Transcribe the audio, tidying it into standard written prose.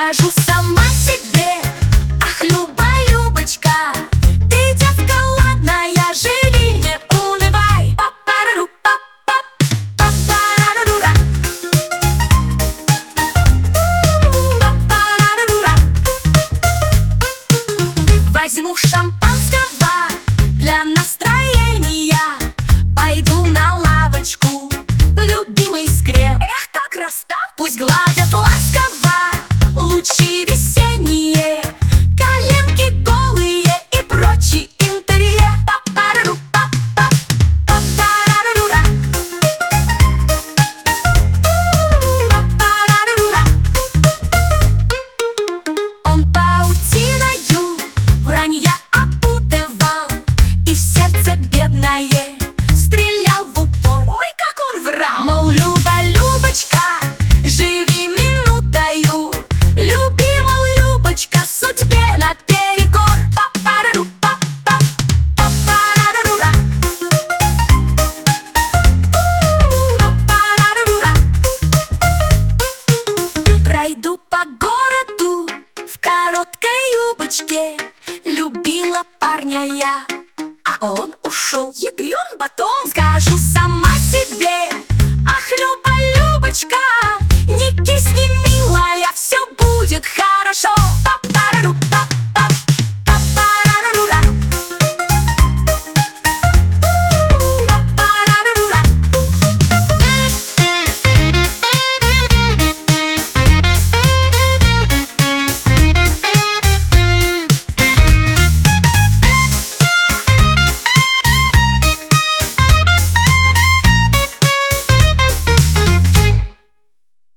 Скажу сама себе: ах, Люба, Любочка, ты девка ладная, живи, не унывай. Па-па-ра-ру, па-па, па-па-ра-ра-ра-ра. Па-па-ра-ра-ра-ра. Возьму шампанского для настроения, пойду на лавочку в любимой искре. Эх, так расстав, пусть гладят ласково лучи весенние, коленки голые и прочий интерьер. Па-па-ра-ру, па-па, па-па-ра-ра-ра-ра. Па-па-ра-ра-ра. Он паутиною вранья опутывал и в сердце бедное стрелял в упор. Ой, как он врал! Мол, Люба, Любочка, живи минутою, люби, мол, Любочка, судьбе наперекор. Па-па-ра-ру, па-па, па-па-ра-ра-ра-ра. Па-па-ра-ра-ра. Пройду по городу в короткой юбочке, любила парня я, а он ушел. Ядрен батон. Скажу сама себе: